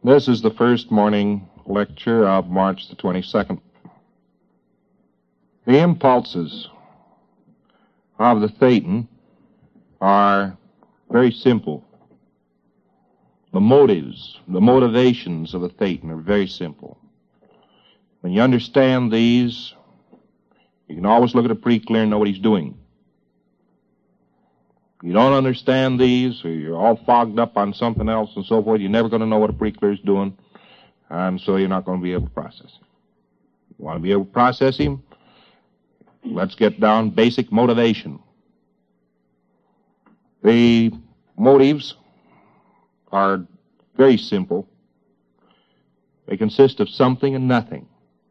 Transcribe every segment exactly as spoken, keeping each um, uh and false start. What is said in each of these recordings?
This is the first morning lecture of March the twenty-second. The impulses of the Thetan are very simple. The motives, the motivations of the Thetan are very simple. When you understand these, you can always look at a pre-clear and know what he's doing. You don't understand these, or you're all fogged up on something else and so forth, you're never going to know what a pre-clear is doing, and so you're not going to be able to process him. You want to be able to process him? Let's get down basic motivation. The motives are very simple. They consist of something and nothing.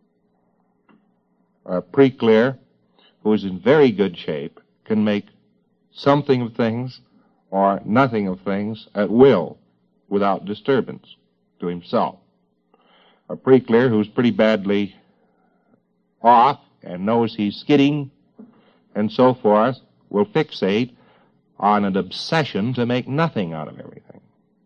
A pre-clear who is in very good shape can make something of things or nothing of things at will without disturbance to himself. A pre-clear who's pretty badly off and knows he's skidding and so forth will fixate on an obsession to make nothing out of everything.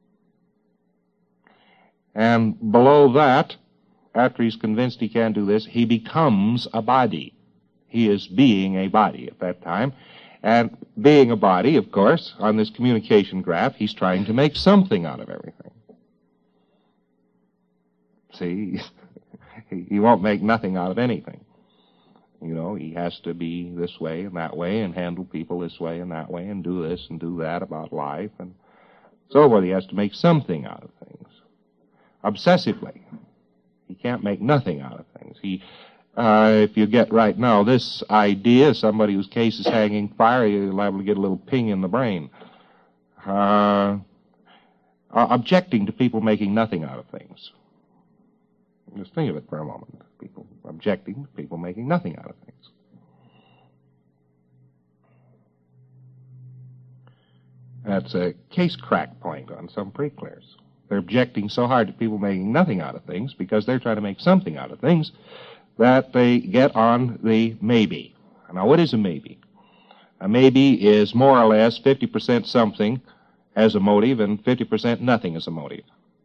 And below that, after he's convinced he can't do this, he becomes a body. He is being a body at that time. And being a body, of course, on this communication graph, he's trying to make something out of everything. See, he won't make nothing out of anything. You know, he has to be this way and that way and handle people this way and that way and do this and do that about life and so forth. He has to make something out of things. Obsessively. He can't make nothing out of things. He, uh, if you get right now this idea, somebody whose case is hanging fire, you're liable to get a little ping in the brain. Uh, uh, objecting to people making nothing out of things. Just think of it for a moment. People objecting to people making nothing out of things. That's a case crack point on some pre-clears. They're objecting so hard to people making nothing out of things because they're trying to make something out of things that they get on the maybe. Now, what is a maybe? A maybe is more or less fifty percent something as a motive and fifty percent nothing as a motive.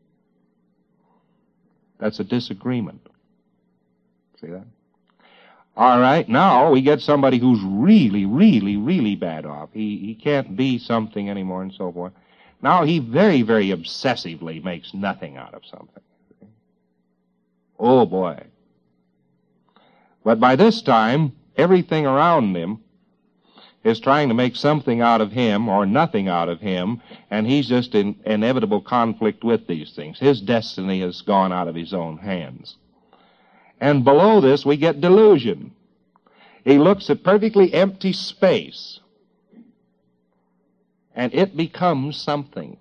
That's a disagreement. See that? All right, now we get somebody who's really, really, really bad off. He, he can't be something anymore and so forth. Now he very, very obsessively makes nothing out of something. Oh, boy. But by this time, everything around him is trying to make something out of him or nothing out of him, and he's just in inevitable conflict with these things. His destiny has gone out of his own hands. And below this, we get delusion. He looks at perfectly empty space, and it becomes something.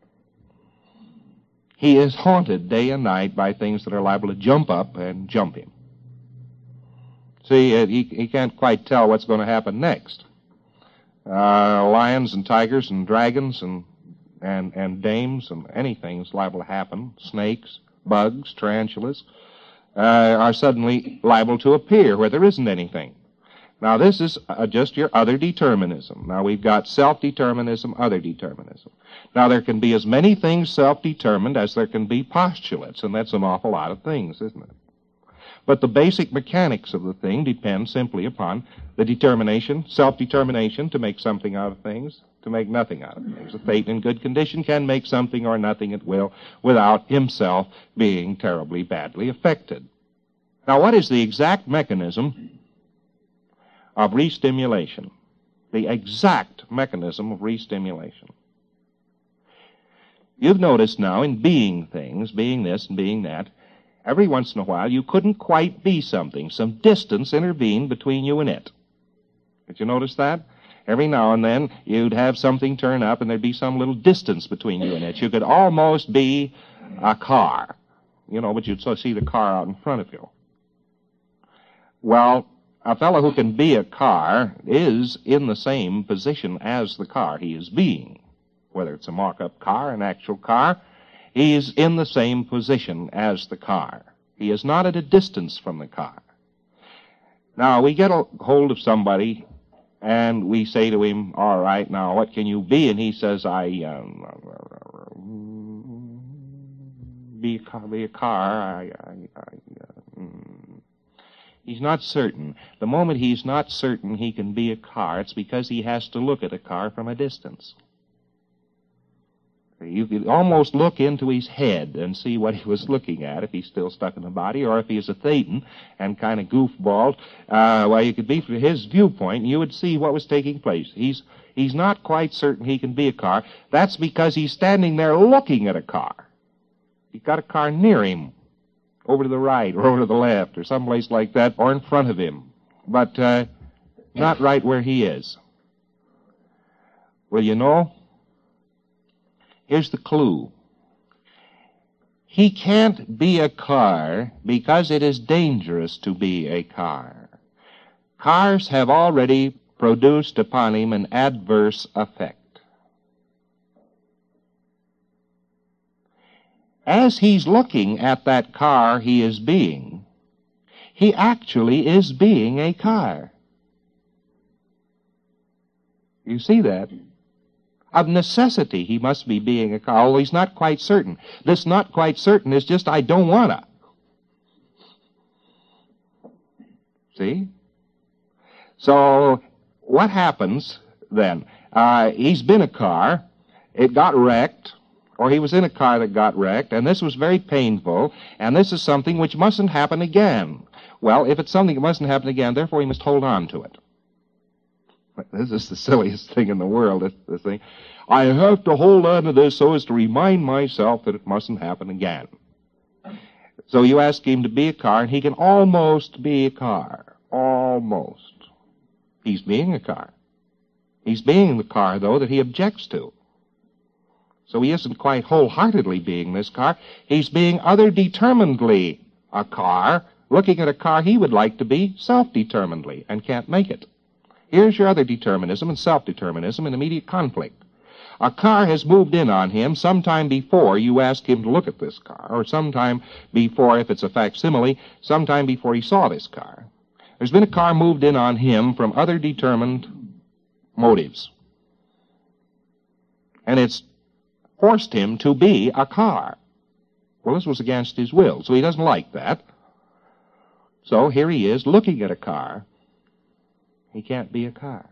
He is haunted day and night by things that are liable to jump up and jump him. See, uh, he, he can't quite tell what's going to happen next. Uh, lions and tigers and dragons and, and, and dames and anything is liable to happen. Snakes, bugs, tarantulas uh, are suddenly liable to appear where there isn't anything. Now, this is uh, just your other determinism. Now, we've got self-determinism, other determinism. Now, there can be as many things self-determined as there can be postulates, and that's an awful lot of things, isn't it? But the basic mechanics of the thing depend simply upon the determination, self-determination to make something out of things, to make nothing out of things. A Thetan in good condition can make something or nothing at will without himself being terribly badly affected. Now, what is the exact mechanism of re-stimulation? The exact mechanism of re-stimulation. You've noticed now in being things, being this and being that, every once in a while, you couldn't quite be something. Some distance intervened between you and it. Did you notice that? Every now and then, you'd have something turn up, and there'd be some little distance between you and it. You could almost be a car, you know, but you'd sort of see the car out in front of you. Well, a fellow who can be a car is in the same position as the car he is being. Whether it's a mock-up car, an actual car, he is in the same position as the car. He is not at a distance from the car. Now, we get a hold of somebody, and we say to him, all right, now, what can you be? And he says, I, um, be a car? Be a car? I, I, I, uh, mm. He's not certain. The moment he's not certain he can be a car, it's because he has to look at a car from a distance. You could almost look into his head and see what he was looking at if he's still stuck in the body, or if he's a Thetan and kind of goofballed. Uh, well, you could be from his viewpoint, and you would see what was taking place. He's he's not quite certain he can be a car. That's because he's standing there looking at a car. He's got a car near him, over to the right or over to the left or someplace like that, or in front of him, but uh, not right where he is. Well, you know, here's the clue. He can't be a car because it is dangerous to be a car. Cars have already produced upon him an adverse effect. As he's looking at that car he is being, he actually is being a car. You see that? Of necessity, he must be being a car, although he's not quite certain. This not quite certain is just, I don't wanna. See? So, what happens then? Uh, he's been a car, it got wrecked, or he was in a car that got wrecked, and this was very painful, and this is something which mustn't happen again. Well, if it's something that mustn't happen again, therefore he must hold on to it. This is the silliest thing in the world, this, this thing. I have to hold on to this so as to remind myself that it mustn't happen again. So you ask him to be a car, and he can almost be a car. Almost. He's being a car. He's being the car, though, that he objects to. So he isn't quite wholeheartedly being this car. He's being other-determinedly a car, looking at a car he would like to be self-determinedly, and can't make it. Here's your other determinism and self-determinism in immediate conflict. A car has moved in on him sometime before you asked him to look at this car, or sometime before, if it's a facsimile, sometime before he saw this car. There's been a car moved in on him from other determined motives. And it's forced him to be a car. Well, this was against his will, so he doesn't like that. So here he is looking at a car. He can't be a car.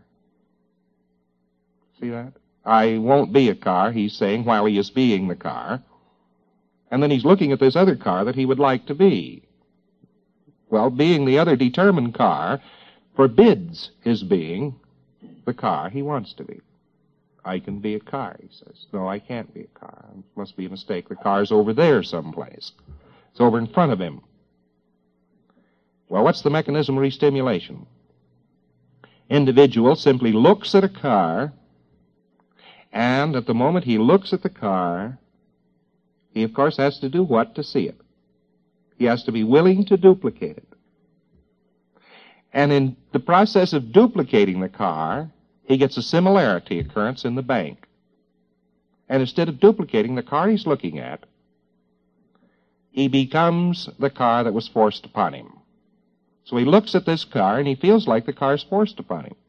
See that? I won't be a car, he's saying, while he is being the car. And then he's looking at this other car that he would like to be. Well, being the other determined car forbids his being the car he wants to be. I can be a car, he says. No, I can't be a car. It must be a mistake. The car's over there someplace. It's over in front of him. Well, what's the mechanism of restimulation? Individual simply looks at a car, and at the moment he looks at the car, he of course has to do what to see it? He has to be willing to duplicate it. And in the process of duplicating the car, he gets a similarity occurrence in the bank. And instead of duplicating the car he's looking at, he becomes the car that was forced upon him. So he looks at this car, and he feels like the car's forced upon him.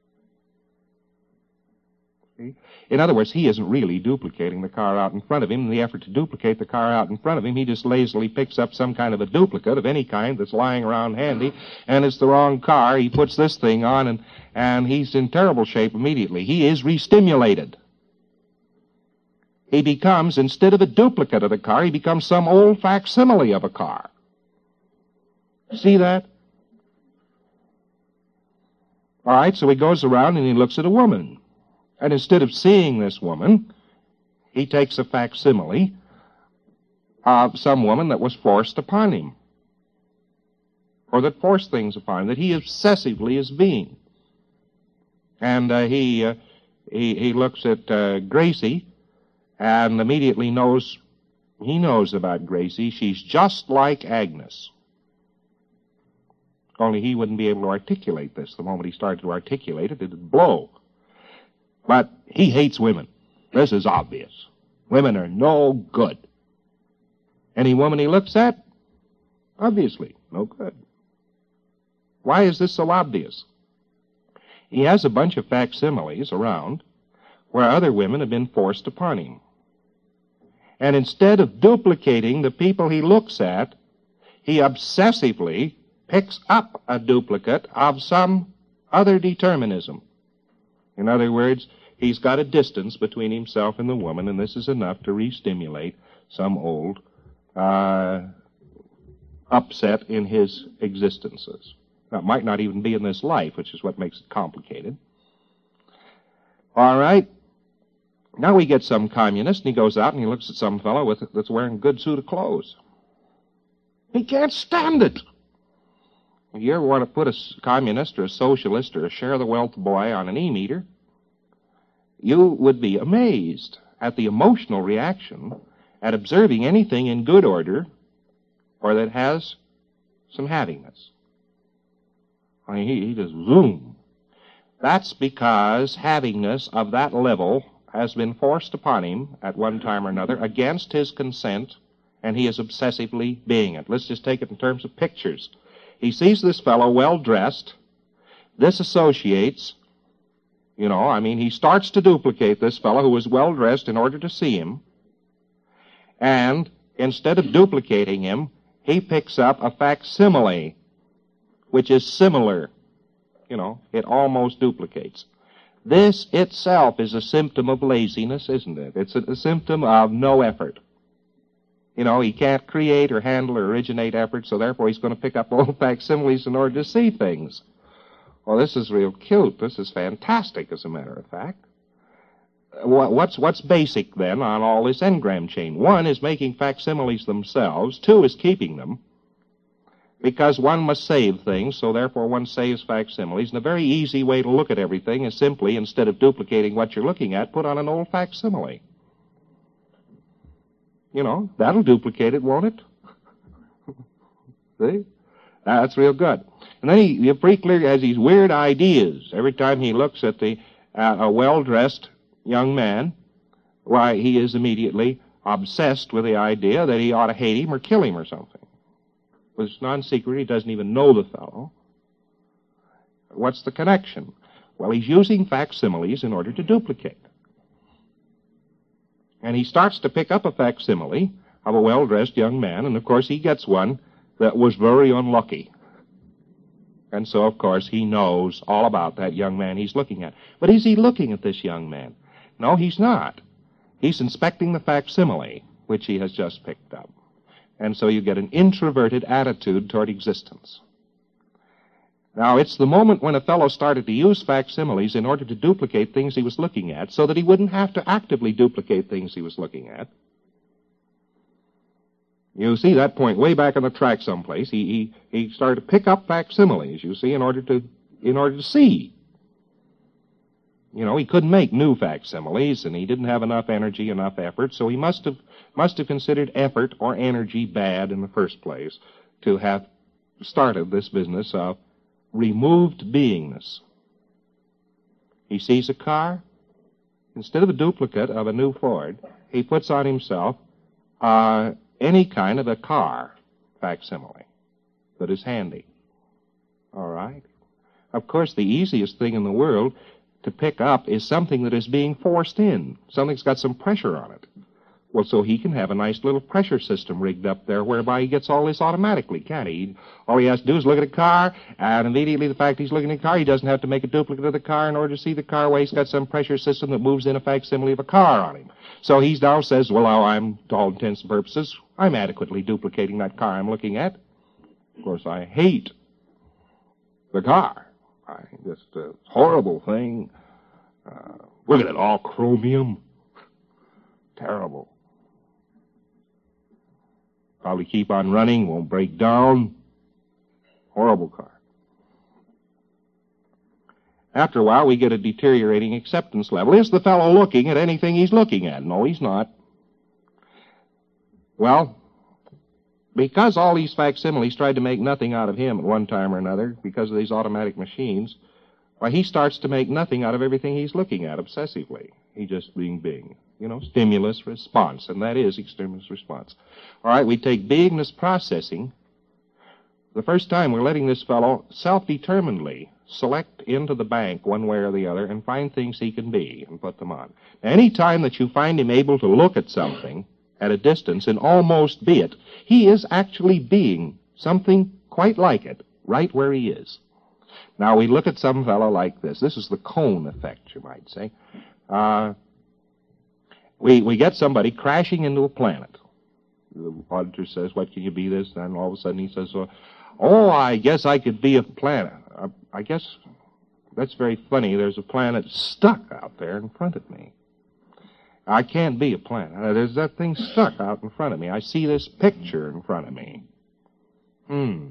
See? In other words, he isn't really duplicating the car out in front of him. In the effort to duplicate the car out in front of him, he just lazily picks up some kind of a duplicate of any kind that's lying around handy, and it's the wrong car. He puts this thing on, and, and he's in terrible shape immediately. He is restimulated. He becomes, instead of a duplicate of the car, he becomes some old facsimile of a car. See that? All right, so he goes around and he looks at a woman. And instead of seeing this woman, he takes a facsimile of some woman that was forced upon him, or that forced things upon him, that he obsessively is being. And uh, he, uh, he he looks at uh, Gracie and immediately knows, he knows about Gracie. She's just like Agnes. Only he wouldn't be able to articulate this. The moment he started to articulate it, it'd blow. But he hates women. This is obvious. Women are no good. Any woman he looks at, obviously, no good. Why is this so obvious? He has a bunch of facsimiles around where other women have been forced upon him. And instead of duplicating the people he looks at, he obsessively picks up a duplicate of some other determinism. In other words, he's got a distance between himself and the woman, and this is enough to re-stimulate some old uh, upset in his existences. Now, it might not even be in this life, which is what makes it complicated. All right. Now we get some communist, and he goes out and he looks at some fellow with, that's wearing a good suit of clothes. He can't stand it. If you ever want to put a communist or a socialist or a share-the-wealth boy on an E-meter, you would be amazed at the emotional reaction at observing anything in good order or that has some havingness. I mean, he, he just zoom. That's because havingness of that level has been forced upon him at one time or another against his consent, and he is obsessively being it. Let's just take it in terms of pictures. He sees this fellow well-dressed. This associates, you know, I mean, he starts to duplicate this fellow who is well-dressed in order to see him, and instead of duplicating him, he picks up a facsimile, which is similar. You know, it almost duplicates. This itself is a symptom of laziness, isn't it? It's a, a symptom of no effort. You know, he can't create or handle or originate effort, so therefore he's going to pick up old facsimiles in order to see things. Well, this is real cute. This is fantastic, as a matter of fact. What's, what's basic, then, on all this engram chain? One is making facsimiles themselves. Two is keeping them, because one must save things, so therefore one saves facsimiles. And a very easy way to look at everything is simply, instead of duplicating what you're looking at, put on an old facsimile. You know, that'll duplicate it, won't it? See? That's real good. And then he, he pretty clearly has these weird ideas. Every time he looks at the uh, a well-dressed young man, why, he is immediately obsessed with the idea that he ought to hate him or kill him or something. It's non-secret. He doesn't even know the fellow. What's the connection? Well, he's using facsimiles in order to duplicate. And he starts to pick up a facsimile of a well-dressed young man, and of course he gets one that was very unlucky. And so, of course, he knows all about that young man he's looking at. But is he looking at this young man? No, he's not. He's inspecting the facsimile, which he has just picked up. And so you get an introverted attitude toward existence. Now, it's the moment when a fellow started to use facsimiles in order to duplicate things he was looking at so that he wouldn't have to actively duplicate things he was looking at. You see that point way back on the track someplace. He, he, he started to pick up facsimiles, you see, in order to, in order to see. You know, he couldn't make new facsimiles, and he didn't have enough energy, enough effort, so he must have must have considered effort or energy bad in the first place to have started this business of removed beingness. He sees a car. Instead of a duplicate of a new Ford, he puts on himself uh, any kind of a car facsimile that is handy. All right? Of course, the easiest thing in the world to pick up is something that is being forced in. Something's got some pressure on it. Well, so he can have a nice little pressure system rigged up there whereby he gets all this automatically, can't he? All he has to do is look at a car, and immediately the fact he's looking at a car, he doesn't have to make a duplicate of the car in order to see the car. Well, he's got some pressure system that moves in a facsimile of a car on him. So he now says, well, now I'm, to all intents and purposes, I'm adequately duplicating that car I'm looking at. Of course, I hate the car. I just a horrible thing. Uh, look at it, all chromium. Terrible. Probably keep on running, won't break down. Horrible car. After a while, we get a deteriorating acceptance level. Is the fellow looking at anything he's looking at? No, he's not. Well, because all these facsimiles tried to make nothing out of him at one time or another, because of these automatic machines, why, he starts to make nothing out of everything he's looking at obsessively. He just being being. You know, stimulus response, and that is stimulus response. All right, we take beingness processing. The first time we're letting this fellow self-determinedly select into the bank one way or the other and find things he can be and put them on. Any time that you find him able to look at something at a distance and almost be it. He is actually being something quite like it, right where he is. Now, we look at some fellow like this. This is the cone effect, you might say. Uh, we, we get somebody crashing into a planet. The auditor says, what can you be this? And all of a sudden he says, oh, oh I guess I could be a planet. I, I guess that's very funny. There's a planet stuck out there in front of me. I can't be a planet. Uh, There's that thing stuck out in front of me. I see this picture in front of me. Hmm.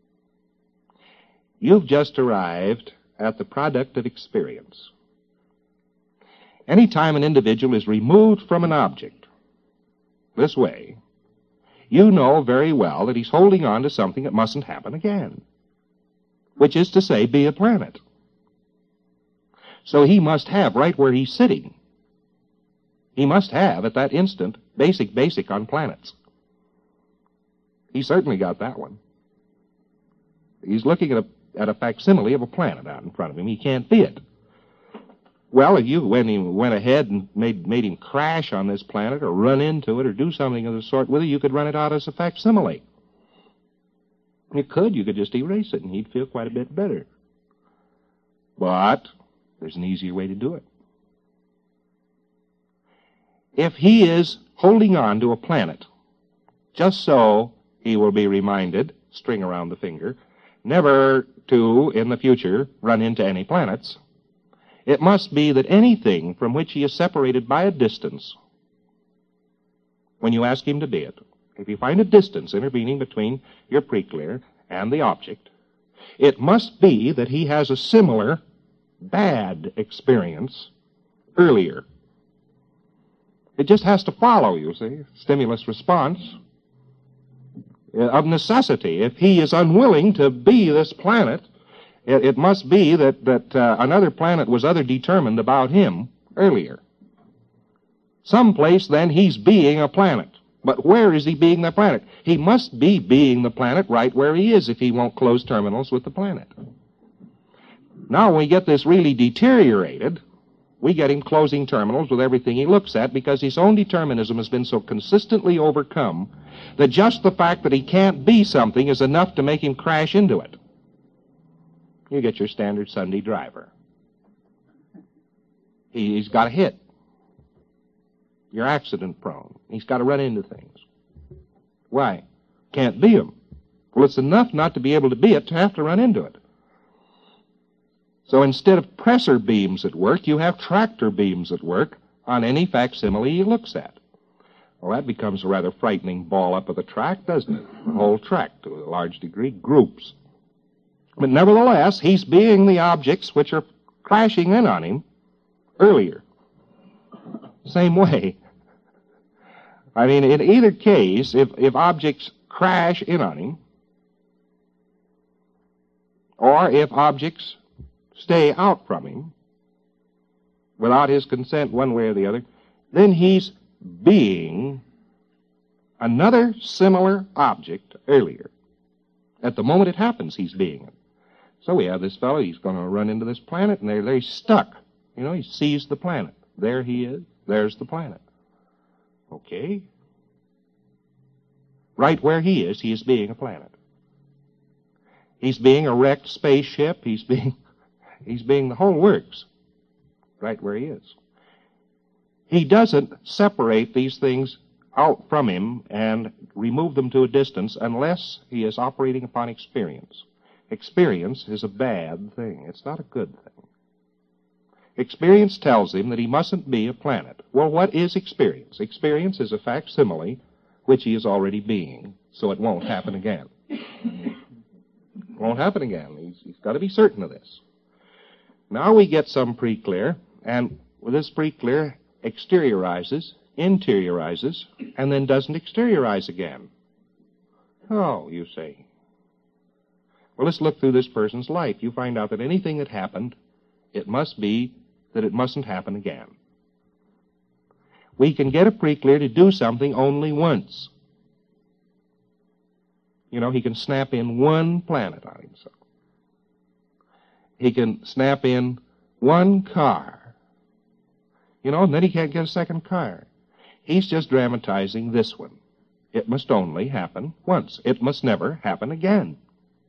You've just arrived at the product of experience. Anytime an individual is removed from an object this way, you know very well that he's holding on to something that mustn't happen again, which is to say, be a planet. So he must have, right where he's sitting, he must have, at that instant, basic basic on planets. He certainly got that one. He's looking at a, at a facsimile of a planet out in front of him. He can't be it. Well, if you when he went ahead and made, made him crash on this planet or run into it or do something of the sort with it, you could run it out as a facsimile. You could. You could just erase it, and he'd feel quite a bit better. But there's an easier way to do it. If he is holding on to a planet, just so he will be reminded, string around the finger, never to, in the future, run into any planets, it must be that anything from which he is separated by a distance, when you ask him to be it, if you find a distance intervening between your preclear and the object, it must be that he has a similar bad experience earlier. It just has to follow, you see, stimulus response. Of necessity, if he is unwilling to be this planet, it, it must be that, that uh, another planet was other determined about him earlier. Someplace, then, he's being a planet. But where is he being the planet? He must be being the planet right where he is if he won't close terminals with the planet. Now, when we get this really deteriorated, we get him closing terminals with everything he looks at because his own determinism has been so consistently overcome that just the fact that he can't be something is enough to make him crash into it. You get your standard Sunday driver. He, he's got a hit. You're accident prone. He's got to run into things. Why? Can't be him. Well, it's enough not to be able to be it to have to run into it. So instead of pressor beams at work, you have tractor beams at work on any facsimile he looks at. Well, that becomes a rather frightening ball up of the track, doesn't it? The whole track, to a large degree, groups. But nevertheless, he's being the objects which are crashing in on him earlier. Same way. I mean, in either case, if, if objects crash in on him, or if objects stay out from him, without his consent one way or the other, then he's being another similar object earlier. At the moment it happens, he's being it. So we have this fellow, he's going to run into this planet, and there, there he's stuck. You know, he sees the planet. There he is. There's the planet. Okay. Right where he is, he is being a planet. He's being a wrecked spaceship. He's being, he's being the whole works. Right where he is. He doesn't separate these things out from him and remove them to a distance unless he is operating upon experience. Experience is a bad thing. It's not a good thing. Experience tells him that he mustn't be a planet. Well, what is experience? Experience is a facsimile which he is already being, so it won't happen again. It won't happen again. He's, he's got to be certain of this. Now we get some preclear, and with this preclear exteriorizes, interiorizes, and then doesn't exteriorize again. Oh, you say. Well, let's look through this person's life. You find out that anything that happened, it must be that it mustn't happen again. We can get a preclear to do something only once. You know, he can snap in one planet on himself. He can snap in one car. You know, and then he can't get a second car. He's just dramatizing this one. It must only happen once. It must never happen again.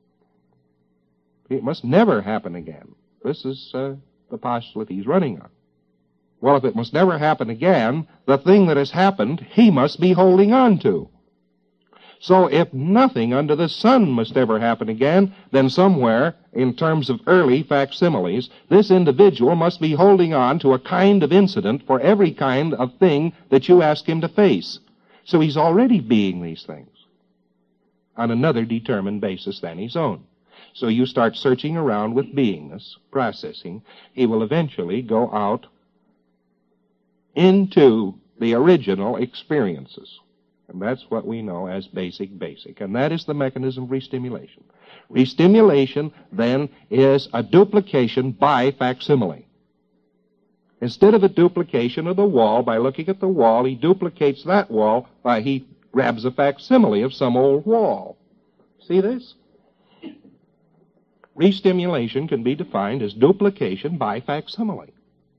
It must never happen again. This is uh, the postulate he's running on. Well, if it must never happen again, the thing that has happened, he must be holding on to. So if nothing under the sun must ever happen again, then somewhere, in terms of early facsimiles, this individual must be holding on to a kind of incident for every kind of thing that you ask him to face. So he's already being these things on another determined basis than his own. So you start searching around with beingness, processing. He will eventually go out into the original experiences. And that's what we know as basic basic. And that is the mechanism of restimulation. Restimulation, then, is a duplication by facsimile. Instead of a duplication of the wall, by looking at the wall, he duplicates that wall by he grabs a facsimile of some old wall. See this? Restimulation can be defined as duplication by facsimile.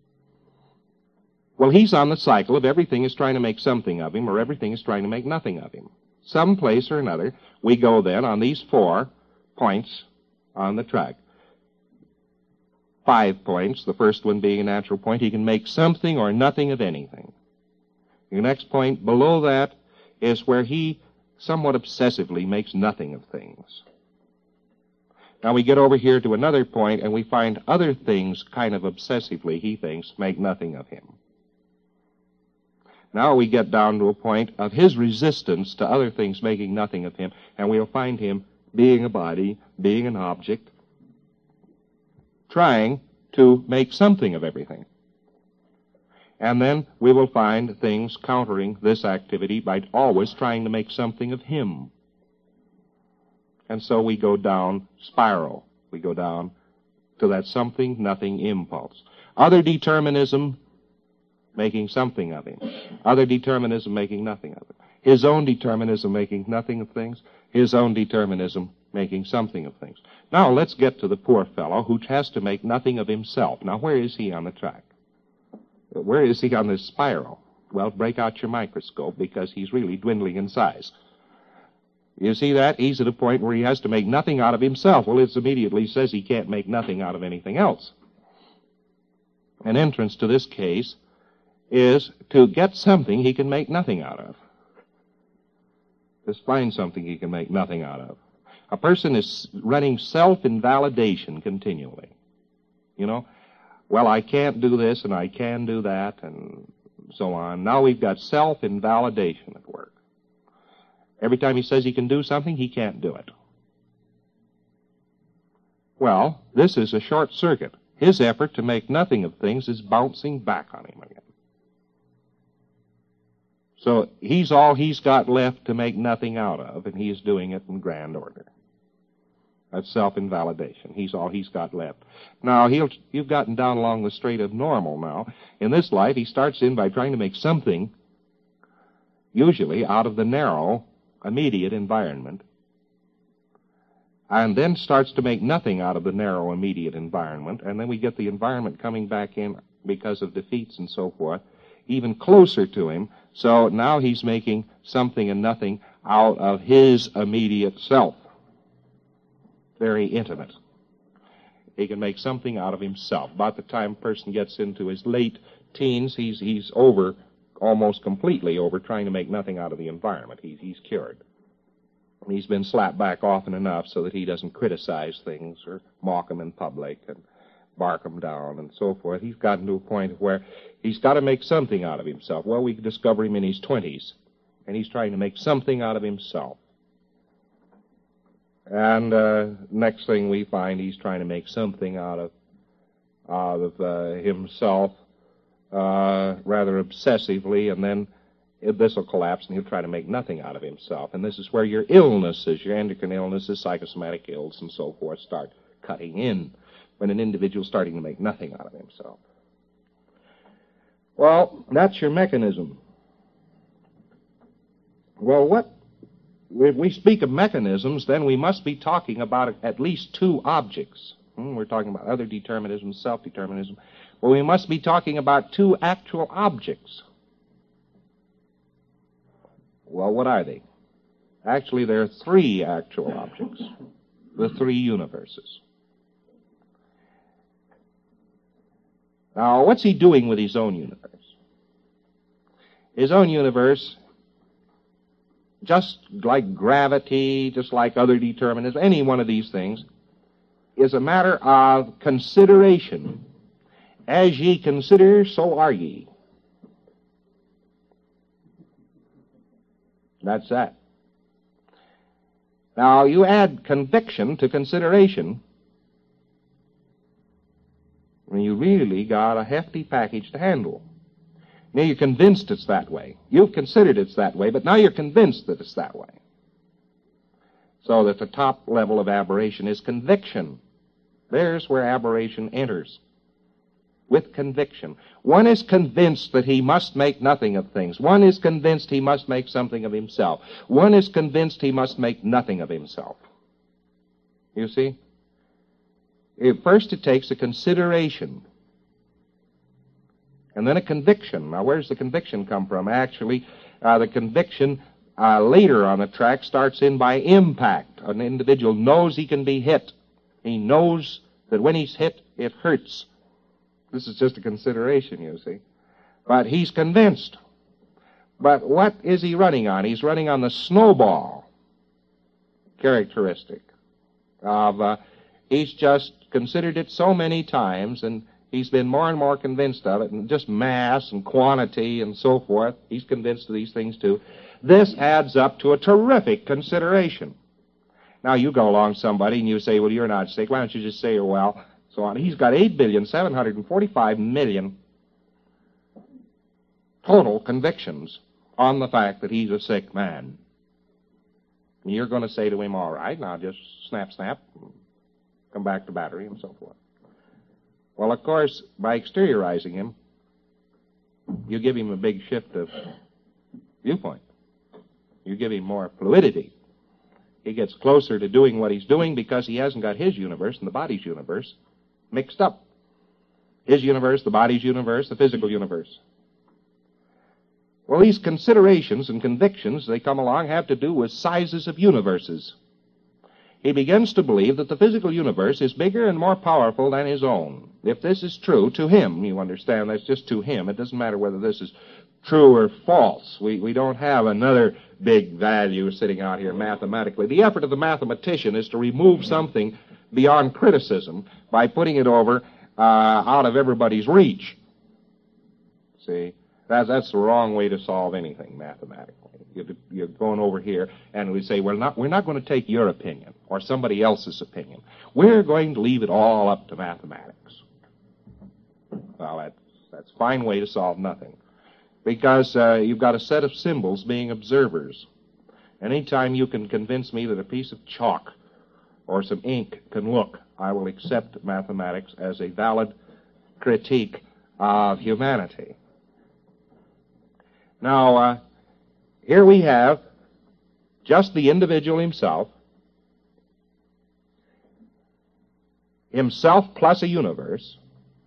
Well, he's on the cycle of everything is trying to make something of him or everything is trying to make nothing of him. Some place or another, we go then on these four points on the track. Five points, the first one being a natural point. He can make something or nothing of anything. The next point below that is where he somewhat obsessively makes nothing of things. Now we get over here to another point and we find other things kind of obsessively, he thinks, make nothing of him. Now we get down to a point of his resistance to other things making nothing of him, and we'll find him being a body, being an object, trying to make something of everything. And then we will find things countering this activity by always trying to make something of him. And so we go down spiral. We go down to that something, nothing impulse. Other determinism making something of him. Other determinism making nothing of him. His own determinism making nothing of things. His own determinism making something of things. Now let's get to the poor fellow who has to make nothing of himself. Now where is he on the track? Where is he on this spiral? Well, break out your microscope because he's really dwindling in size. You see that? He's at a point where he has to make nothing out of himself. Well, it immediately says he can't make nothing out of anything else. An entrance to this case is to get something he can make nothing out of. Just find something he can make nothing out of. A person is running self-invalidation continually. You know, well, I can't do this and I can do that and so on. Now we've got self-invalidation at work. Every time he says he can do something, he can't do it. Well, this is a short circuit. His effort to make nothing of things is bouncing back on him again. So he's all he's got left to make nothing out of, and he is doing it in grand order. That's self-invalidation. He's all he's got left. Now, he'll, you've gotten down along the straight of normal now. In this life, he starts in by trying to make something, usually out of the narrow, immediate environment, and then starts to make nothing out of the narrow, immediate environment, and then we get the environment coming back in because of defeats and so forth, even closer to him. So now he's making something and nothing out of his immediate self. Very intimate. He can make something out of himself. About the time a person gets into his late teens, he's he's over, almost completely over, trying to make nothing out of the environment. He's, he's cured. And he's been slapped back often enough so that he doesn't criticize things or mock them in public and bark them down and so forth. He's gotten to a point where he's got to make something out of himself. Well, we discover him in his twenties, and he's trying to make something out of himself. And uh, next thing we find, he's trying to make something out of out of uh, himself uh, rather obsessively, and then this will collapse, and he'll try to make nothing out of himself. And this is where your illnesses, your endocrine illnesses, psychosomatic ills, and so forth, start cutting in, when an individual's starting to make nothing out of himself. Well, that's your mechanism. Well, what, if we speak of mechanisms, then we must be talking about at least two objects. Hmm, we're talking about other determinism, self-determinism. Well, we must be talking about two actual objects. Well, what are they? Actually, there are three actual objects, the three universes. Now, what's he doing with his own universe? His own universe, just like gravity, just like other determinisms, any one of these things, is a matter of consideration. As ye consider, so are ye. That's that. Now, you add conviction to consideration, and you really got a hefty package to handle. Now, you're convinced it's that way. You've considered it's that way, but now you're convinced that it's that way. So that the top level of aberration is conviction. There's where aberration enters. With conviction. One is convinced that he must make nothing of things. One is convinced he must make something of himself. One is convinced he must make nothing of himself. You see? First it takes a consideration, and then a conviction. Now, where does the conviction come from? Actually, uh, the conviction uh, later on the track starts in by impact. An individual knows he can be hit. He knows that when he's hit, it hurts. This is just a consideration, you see. But he's convinced. But what is he running on? He's running on the snowball characteristic of, uh, he's just considered it so many times, and he's been more and more convinced of it, and just mass and quantity and so forth. He's convinced of these things too. This adds up to a terrific consideration. Now, you go along somebody and you say, well, you're not sick. Why don't you just say you're well? So on. He's got eight billion seven hundred forty-five million total convictions on the fact that he's a sick man. And you're going to say to him, all right, now just snap, snap, come back to battery and so forth. Well, of course, by exteriorizing him, you give him a big shift of viewpoint. You give him more fluidity. He gets closer to doing what he's doing because he hasn't got his universe and the body's universe mixed up. His universe, the body's universe, the physical universe. Well, these considerations and convictions, they come along, have to do with sizes of universes. He begins to believe that the physical universe is bigger and more powerful than his own. If this is true, to him, you understand, that's just to him. It doesn't matter whether this is true or false. We, we don't have another big value sitting out here mathematically. The effort of the mathematician is to remove something beyond criticism by putting it over uh, out of everybody's reach. See, that's, that's the wrong way to solve anything mathematically. You're, you're going over here and we say, well, not, we're not going to take your opinion or somebody else's opinion. We're going to leave it all up to mathematics. Well, that's, that's a fine way to solve nothing. Because uh, you've got a set of symbols being observers. Anytime you can convince me that a piece of chalk or some ink can look, I will accept mathematics as a valid critique of humanity. Now, uh, here we have just the individual himself, himself plus a universe,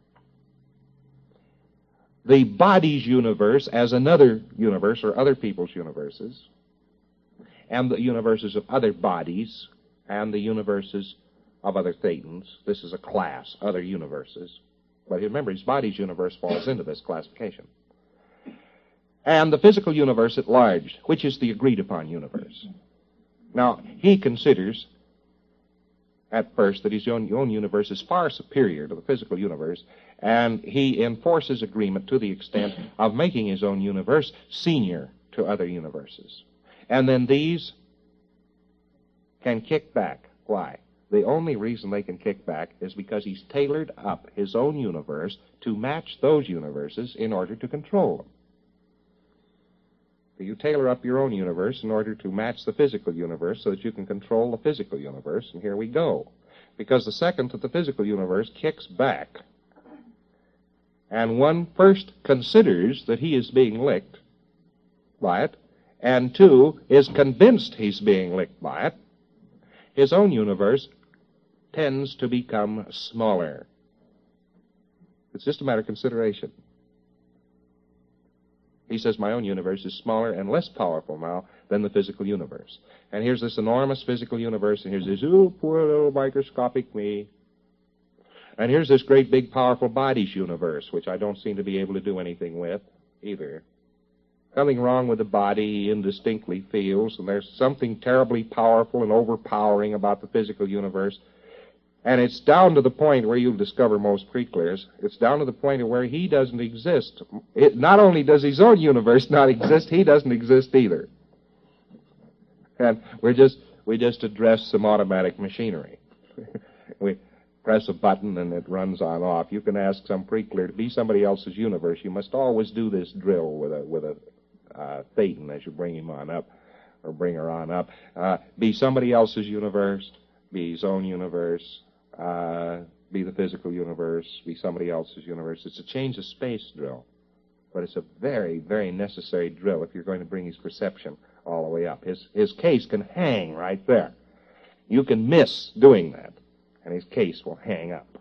the body's universe as another universe or other people's universes, and the universes of other bodies, and the universes of other thetans. This is a class, other universes. But remember, his body's universe falls into this classification. And the physical universe at large, which is the agreed-upon universe. Now, he considers at first that his own, own universe is far superior to the physical universe, and he enforces agreement to the extent of making his own universe senior to other universes. And then these can kick back. Why? The only reason they can kick back is because he's tailored up his own universe to match those universes in order to control them. So you tailor up your own universe in order to match the physical universe so that you can control the physical universe, and here we go. Because the second that the physical universe kicks back, and one first considers that he is being licked by it, and two, is convinced he's being licked by it, his own universe tends to become smaller. It's just a matter of consideration. He says my own universe is smaller and less powerful now than the physical universe. And here's this enormous physical universe, and here's this, oh, poor little microscopic me. And here's this great big powerful bodies universe, which I don't seem to be able to do anything with either. Something wrong with the body he indistinctly feels, and there's something terribly powerful and overpowering about the physical universe. And it's down to the point where you'll discover most pre-clears, it's down to the point where he doesn't exist. It, not only does his own universe not exist, he doesn't exist either. And we're just, we just address some automatic machinery. We press a button and it runs on off. You can ask some pre-clear to be somebody else's universe. You must always do this drill with a, with a uh, Thetan as you bring him on up, or bring her on up. Uh, be somebody else's universe, be his own universe, Uh, be the physical universe, be somebody else's universe. It's a change of space drill. But it's a very, very necessary drill if you're going to bring his perception all the way up. His, his case can hang right there. You can miss doing that, and his case will hang up.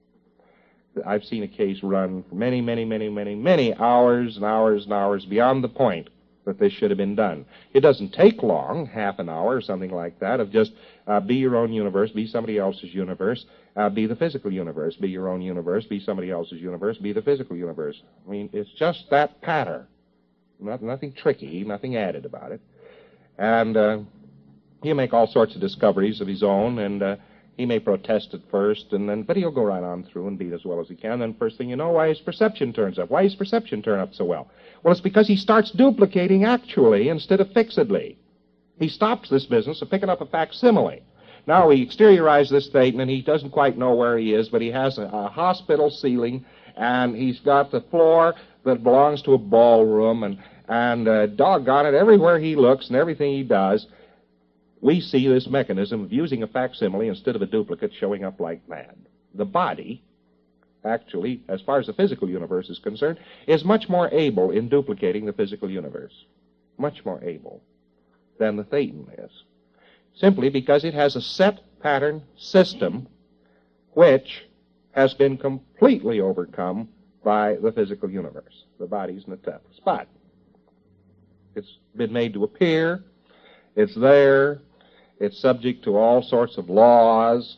I've seen a case run for many, many, many, many, many hours and hours and hours beyond the point that this should have been done. It doesn't take long, half an hour or something like that, of just uh, be your own universe, be somebody else's universe, uh, be the physical universe, be your own universe, be somebody else's universe, be the physical universe. I mean, it's just that pattern. Not, nothing tricky, nothing added about it. And uh, he'll make all sorts of discoveries of his own, and uh, he may protest at first, and then, but he'll go right on through and beat as well as he can. Then first thing you know, why his perception turns up. Why his perception turn up so well? Well, it's because he starts duplicating actually instead of fixedly. He stops this business of picking up a facsimile. Now, we exteriorize this Thetan, and he doesn't quite know where he is, but he has a, a hospital ceiling, and he's got the floor that belongs to a ballroom, and, and uh, doggone it, everywhere he looks and everything he does, we see this mechanism of using a facsimile instead of a duplicate showing up like mad. The body, actually, as far as the physical universe is concerned, is much more able in duplicating the physical universe. Much more able than the Thetan is. Simply because it has a set pattern system which has been completely overcome by the physical universe. The body's in a tough spot. It's been made to appear. It's there. It's subject to all sorts of laws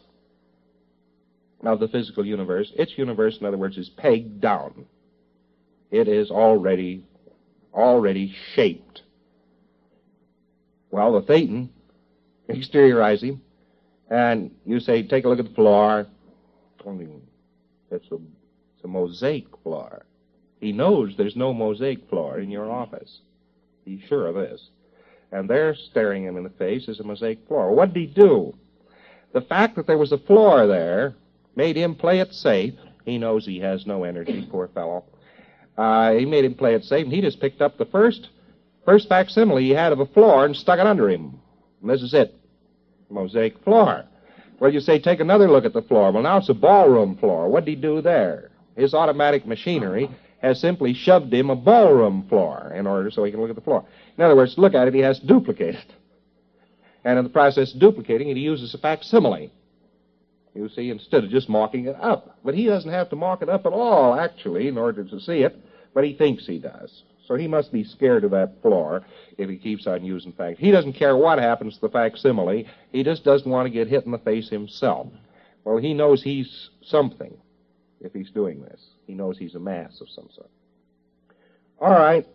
of the physical universe. Its universe, in other words, is pegged down. It is already, already shaped. Well, the Thetan, exteriorize him, and you say, take a look at the floor. I mean, it's a, it's a mosaic floor. He knows there's no mosaic floor in your office. He's sure of this. And there, staring him in the face, is a mosaic floor. What did he do? The fact that there was a floor there made him play it safe. He knows he has no energy, poor fellow. Uh, he made him play it safe, and he just picked up the first first facsimile he had of a floor and stuck it under him. And this is it. Mosaic floor. Well, you say, take another look at the floor. Well, now it's a ballroom floor. What did he do there? His automatic machinery has simply shoved him a ballroom floor in order so he can look at the floor. In other words, to look at it, he has to duplicate it. And in the process of duplicating it, he uses a facsimile. You see, instead of just marking it up. But he doesn't have to mark it up at all, actually, in order to see it, but he thinks he does. So he must be scared of that floor if he keeps on using fact. He doesn't care what happens to the facsimile. He just doesn't want to get hit in the face himself. Well, he knows he's something if he's doing this. He knows he's a mass of some sort. All right.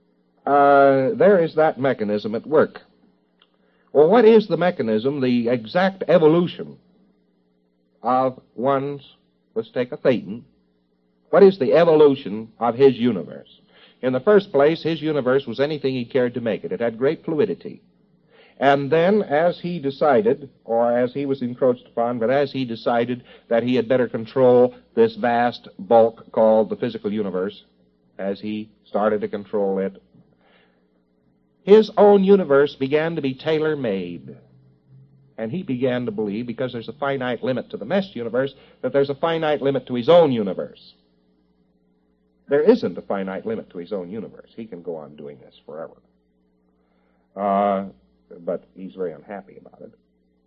Uh, there is that mechanism at work. Well, what is the mechanism, the exact evolution of one's, let's take a Thetan, what is the evolution of his universe? In the first place, his universe was anything he cared to make it. It had great fluidity. And then, as he decided, or as he was encroached upon, but as he decided that he had better control this vast bulk called the physical universe, as he started to control it, his own universe began to be tailor-made. And he began to believe, because there's a finite limit to the mesh universe, that there's a finite limit to his own universe. There isn't a finite limit to his own universe. He can go on doing this forever. Uh, but he's very unhappy about it.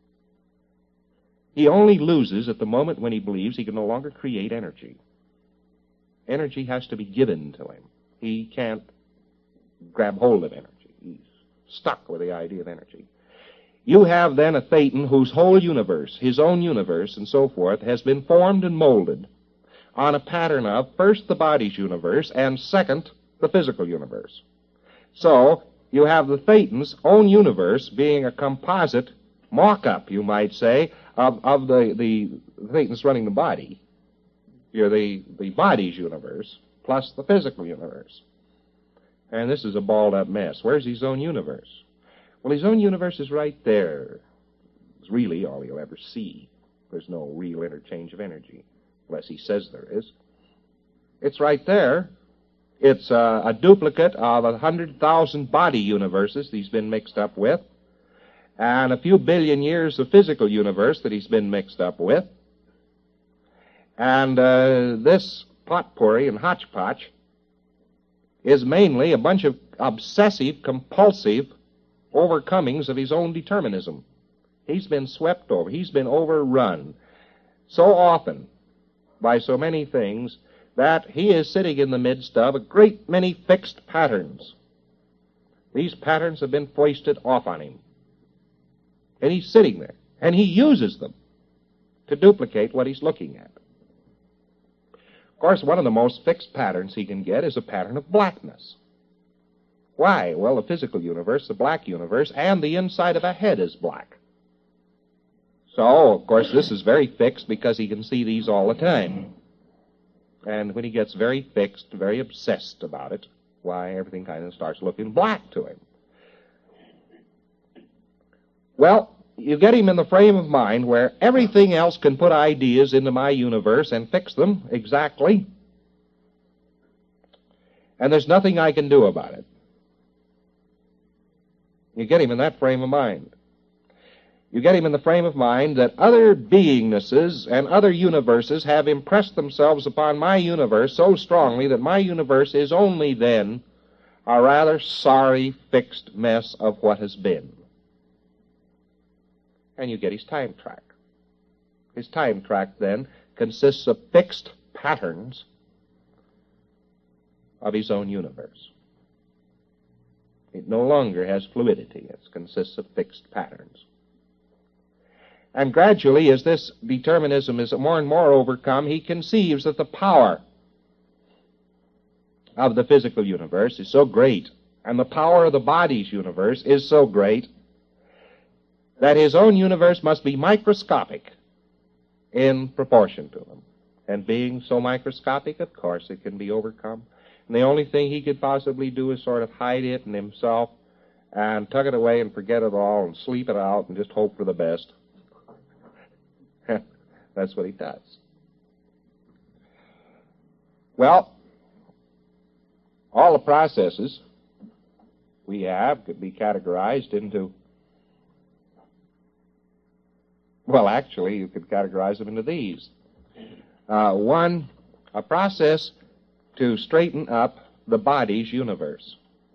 He only loses at the moment when he believes he can no longer create energy. Energy has to be given to him. He can't grab hold of energy. He's stuck with the idea of energy. You have then a Thetan whose whole universe, his own universe and so forth, has been formed and molded on a pattern of, first, the body's universe, and second, the physical universe. So, you have the Thetan's own universe being a composite mock-up, you might say, of, of the, the Thetan's running the body. You're the, the body's universe plus the physical universe. And this is a balled-up mess. Where's his own universe? Well, his own universe is right there. It's really all he'll ever see. There's no real interchange of energy, unless he says there is. It's right there. It's uh, a duplicate of a hundred thousand body universes that he's been mixed up with, and a few billion years of physical universe that he's been mixed up with. And uh, this potpourri and hodgepodge is mainly a bunch of obsessive, compulsive overcomings of his own determinism. He's been swept over. He's been overrun so often by so many things that he is sitting in the midst of a great many fixed patterns. These patterns have been foisted off on him. And he's sitting there, and he uses them to duplicate what he's looking at. Of course, one of the most fixed patterns he can get is a pattern of blackness. Why? Well, the physical universe, the black universe, and the inside of a head is black. So, of course, this is very fixed because he can see these all the time. And when he gets very fixed, very obsessed about it, why, everything kind of starts looking black to him. Well, you get him in the frame of mind where everything else can put ideas into my universe and fix them exactly, and there's nothing I can do about it. You get him in that frame of mind. You get him in the frame of mind that other beingnesses and other universes have impressed themselves upon my universe so strongly that my universe is only then a rather sorry, fixed mess of what has been. And you get his time track. His time track, then, consists of fixed patterns of his own universe. It no longer has fluidity. It consists of fixed patterns. And gradually, as this determinism is more and more overcome, he conceives that the power of the physical universe is so great, and the power of the body's universe is so great, that his own universe must be microscopic in proportion to them. And being so microscopic, of course, it can be overcome. And the only thing he could possibly do is sort of hide it in himself and tuck it away and forget it all and sleep it out and just hope for the best. That's what he does. Well, all the processes we have could be categorized into, well, actually, you could categorize them into these. Uh, one, a process to straighten up the body's universe.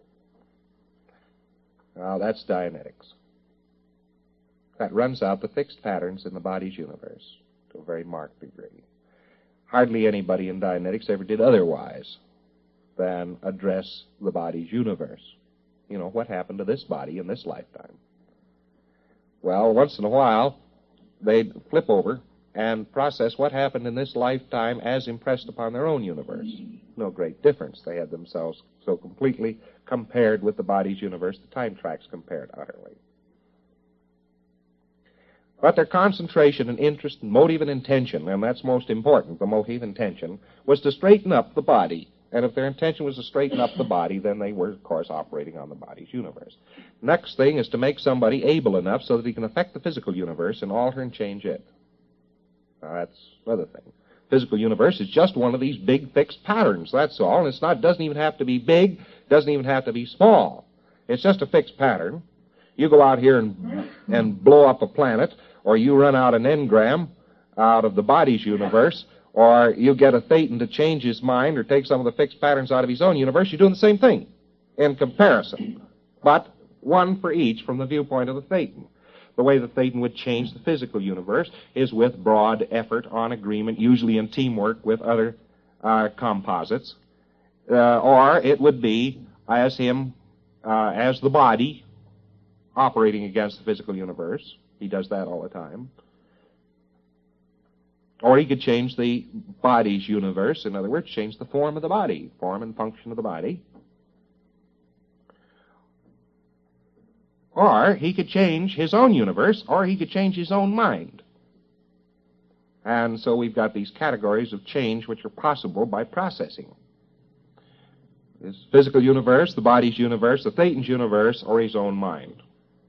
Now, that's Dianetics. That runs out the fixed patterns in the body's universe to a very marked degree. Hardly anybody in Dianetics ever did otherwise than address the body's universe. You know, what happened to this body in this lifetime? Well, once in a while, they'd flip over and process what happened in this lifetime as impressed upon their own universe. No great difference. They had themselves so completely compared with the body's universe, the time tracks compared utterly. But their concentration and interest and motive and intention, and that's most important, the motive and intention, was to straighten up the body. And if their intention was to straighten up the body, then they were, of course, operating on the body's universe. Next thing is to make somebody able enough so that he can affect the physical universe and alter and change it. Now, that's another thing. Physical universe is just one of these big fixed patterns, that's all. And it's not, doesn't even have to be big, doesn't even have to be small. It's just a fixed pattern. You go out here and, and blow up a planet, or you run out an engram out of the body's universe, or you get a Thetan to change his mind or take some of the fixed patterns out of his own universe, you're doing the same thing in comparison, but one for each from the viewpoint of the Thetan. The way the Thetan would change the physical universe is with broad effort on agreement, usually in teamwork with other uh, composites, uh, or it would be as him, uh, as the body operating against the physical universe. He does that all the time. Or he could change the body's universe, in other words, change the form of the body, form and function of the body. Or he could change his own universe, or he could change his own mind. And so we've got these categories of change which are possible by processing. His physical universe, the body's universe, the Thetan's universe, or his own mind.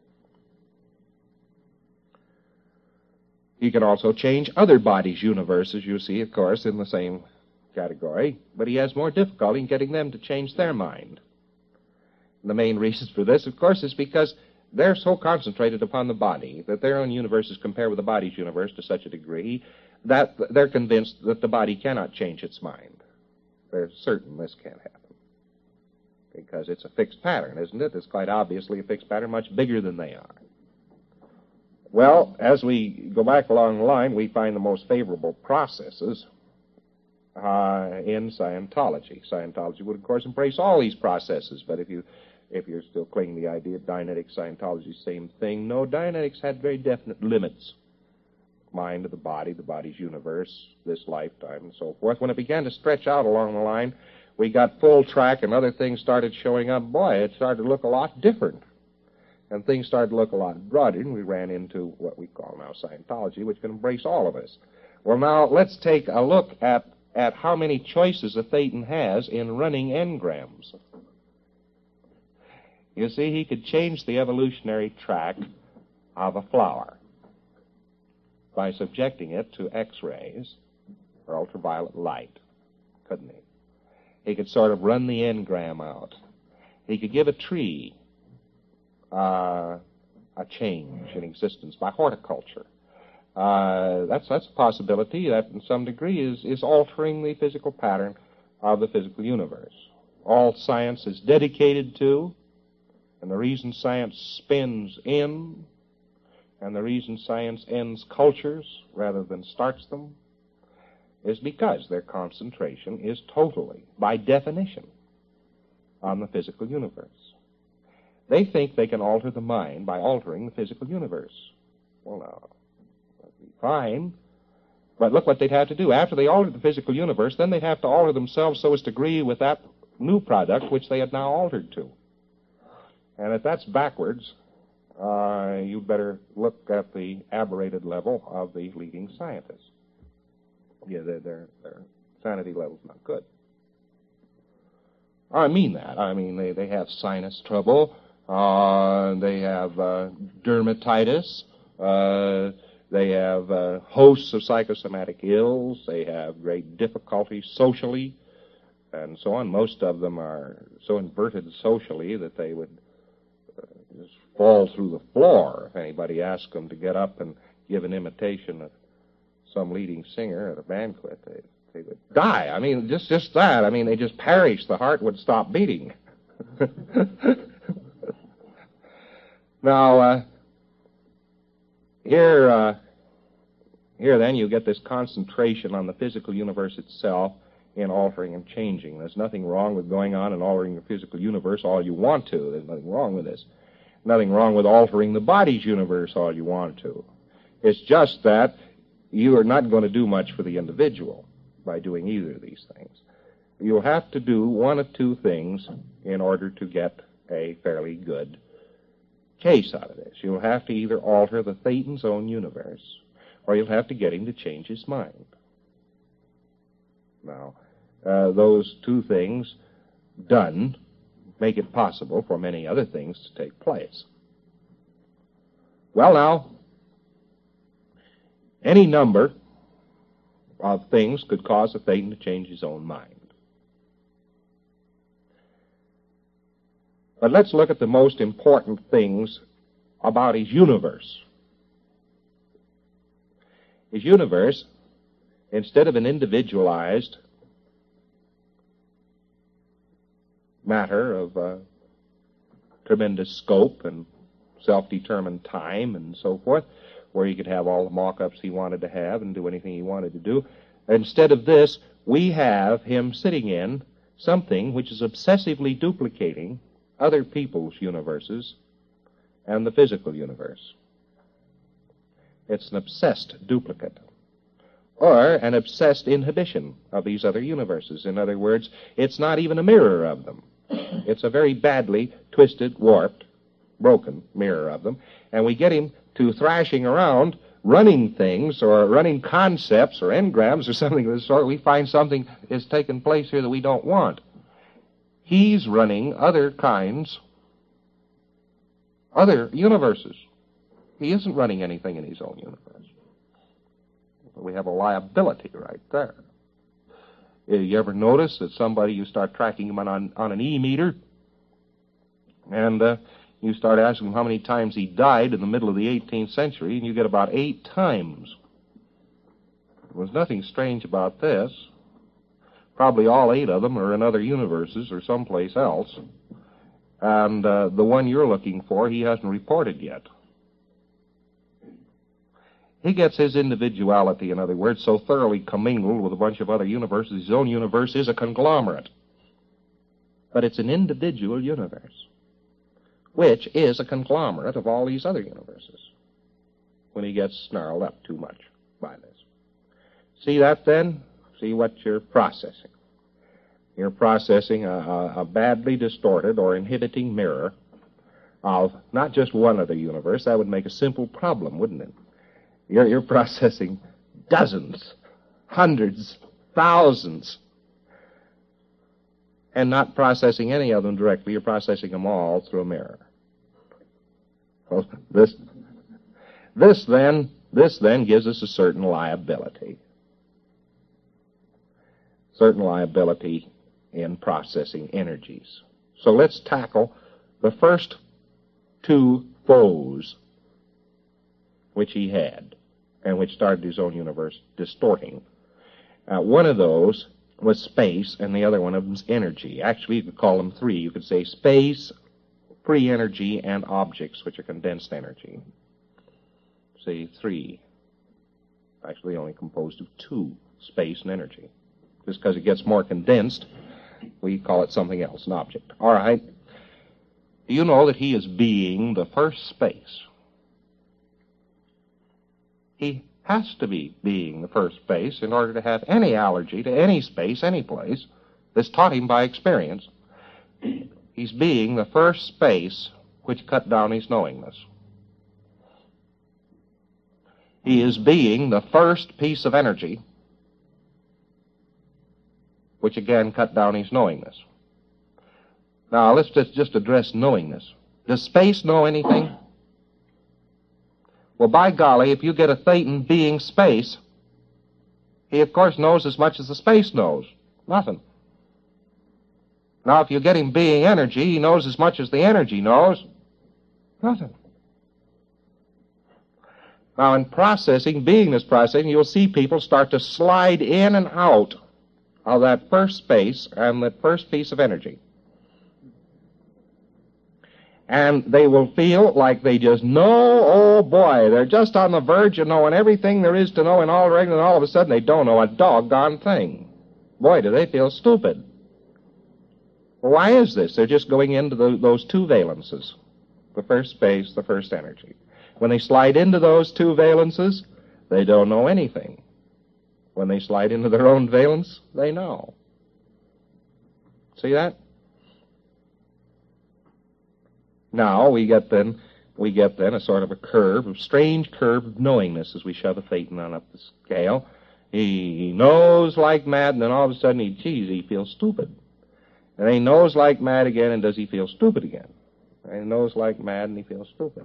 He can also change other bodies' universes, you see, of course, in the same category, but he has more difficulty in getting them to change their mind. And the main reason for this, of course, is because they're so concentrated upon the body that their own universes compare with the body's universe to such a degree that they're convinced that the body cannot change its mind. They're certain this can't happen because it's a fixed pattern, isn't it? It's quite obviously a fixed pattern, much bigger than they are. Well, as we go back along the line, we find the most favorable processes uh, in Scientology. Scientology would, of course, embrace all these processes, but if you if you're still clinging to the idea of Dianetics, Scientology, same thing. No, Dianetics had very definite limits. Mind of the body, the body's universe, this lifetime, and so forth. When it began to stretch out along the line, we got full track and other things started showing up. Boy, it started to look a lot different. And things started to look a lot broader, and we ran into what we call now Scientology, which can embrace all of us. Well, now, let's take a look at, at how many choices a Thetan has in running engrams. You see, he could change the evolutionary track of a flower by subjecting it to X-rays or ultraviolet light, couldn't he? He could sort of run the engram out. He could give a tree Uh, a change in existence by horticulture. Uh, that's that's a possibility that in some degree is, is altering the physical pattern of the physical universe. All science is dedicated to, and the reason science spins in, and the reason science ends cultures rather than starts them, is because their concentration is totally, by definition, on the physical universe. They think they can alter the mind by altering the physical universe. Well, now, that'd be fine. But look what they'd have to do. After they altered the physical universe, then they'd have to alter themselves so as to agree with that new product which they had now altered to. And if that's backwards, uh, you'd better look at the aberrated level of the leading scientists. Yeah, their, their, their sanity level's not good. I mean that. I mean, they, they have sinus trouble. Uh, they have uh, dermatitis. Uh, they have uh, hosts of psychosomatic ills. They have great difficulty socially, and so on. Most of them are so inverted socially that they would uh, just fall through the floor if anybody asked them to get up and give an imitation of some leading singer at a banquet. They, they would die. I mean, just just that. I mean, they just perish. The heart would stop beating. Now, uh, here, uh, here then you get this concentration on the physical universe itself in altering and changing. There's nothing wrong with going on and altering the physical universe all you want to. There's nothing wrong with this. Nothing wrong with altering the body's universe all you want to. It's just that you are not going to do much for the individual by doing either of these things. You'll have to do one of two things in order to get a fairly good case out of this. You'll have to either alter the Thetan's own universe, or you'll have to get him to change his mind. Now, uh, those two things done make it possible for many other things to take place. Well, now, any number of things could cause a Thetan to change his own mind. But let's look at the most important things about his universe. His universe, instead of an individualized matter of uh, tremendous scope and self-determined time and so forth, where he could have all the mock-ups he wanted to have and do anything he wanted to do, instead of this, we have him sitting in something which is obsessively duplicating other people's universes and the physical universe. It's an obsessed duplicate, or an obsessed inhibition of these other universes. In other words, it's not even a mirror of them. It's a very badly twisted, warped, broken mirror of them, and we get him to thrashing around, running things, or running concepts, or engrams, or something of the sort. We find something is taking place here that we don't want. He's running other kinds, other universes. He isn't running anything in his own universe. We have a liability right there. You ever notice that somebody, you start tracking him on, on an E-meter, and uh, you start asking him how many times he died in the middle of the eighteenth century, and you get about eight times. There was nothing strange about this. Probably all eight of them are in other universes or someplace else. And uh, the one you're looking for, he hasn't reported yet. He gets his individuality, in other words, so thoroughly commingled with a bunch of other universes, his own universe is a conglomerate. But it's an individual universe, which is a conglomerate of all these other universes, when he gets snarled up too much by this. See that, then? See what you're processing. You're processing a, a, a badly distorted or inhibiting mirror of not just one other universe. That would make a simple problem, wouldn't it? You're, you're processing dozens, hundreds, thousands, and not processing any of them directly. You're processing them all through a mirror. Well, this, this then, this then gives us a certain liability. Certain liability in processing energies. So let's tackle the first two foes which he had, and which started his own universe distorting. Uh, one of those was space, and the other one of them was energy. Actually, you could call them three. You could say space, free energy, and objects, which are condensed energy. Say three. Actually, only composed of two, space and energy. Just because it gets more condensed, we call it something else, an object. All right. Do you know that he is being the first space? He has to be being the first space in order to have any allergy to any space, any place, that's taught him by experience. He's being the first space which cut down his knowingness. He is being the first piece of energy which again cut down his knowingness. Now, let's just, just address knowingness. Does space know anything? Well, by golly, if you get a Thetan being space, he, of course, knows as much as the space knows. Nothing. Now, if you get him being energy, he knows as much as the energy knows. Nothing. Now, in processing, beingness processing, you'll see people start to slide in and out of that first space and that first piece of energy. And they will feel like they just know, oh boy, they're just on the verge of knowing everything there is to know in all directions, and all of a sudden they don't know a doggone thing. Boy, do they feel stupid. Well, why is this? They're just going into the, those two valences, the first space, the first energy. When they slide into those two valences, they don't know anything. When they slide into their own valence, they know. See that? Now we get then we get then a sort of a curve, a strange curve of knowingness as we shove a Thetan on up the scale. He, he knows like mad, and then all of a sudden he, geez, he feels stupid. And he knows like mad again, and does he feel stupid again? And he knows like mad, and he feels stupid.